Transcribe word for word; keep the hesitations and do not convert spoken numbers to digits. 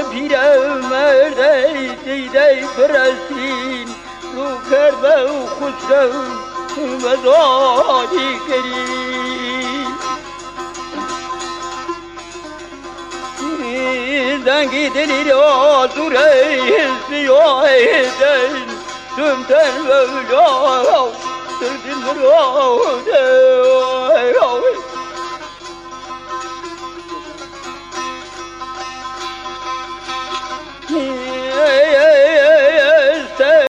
پیرمرد دیده پرستین رو کرد و خسرو و زادیگری زنگی دلی را دوره سیاه دل سمتن و جا دردن را